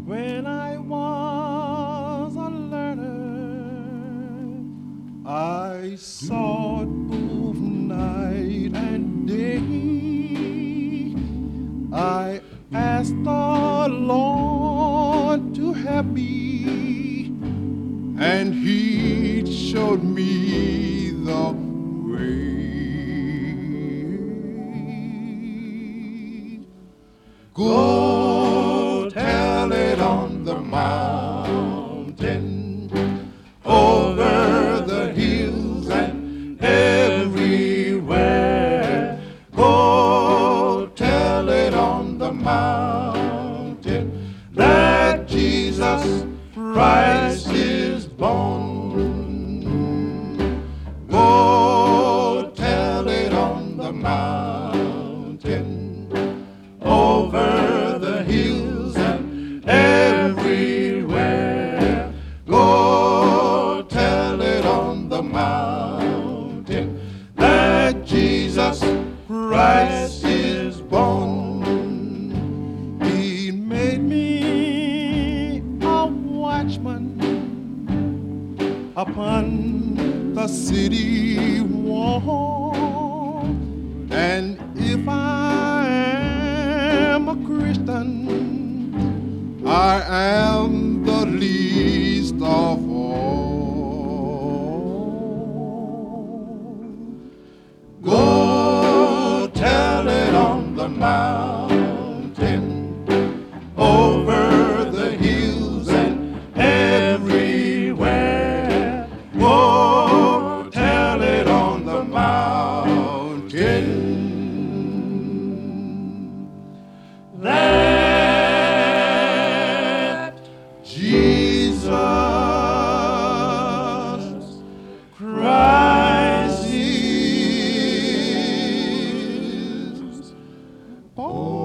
When I was a learner, I sought both night and day. I asked the Lord to help me, and He showed me the way. Go tell it on the mountain, over the hills and everywhere. Go tell it on the mountain that Jesus Christ is born. Go tell it on the mountain, over the hills and everywhere. Go tell it on the mountain that Jesus Christ is born. He made me a watchman upon the city wall, and if I am a Christian, I am the least of all. Go tell it on the mountain, over the hills and everywhere. Go tell it on the mountain that Jesus Christ is born.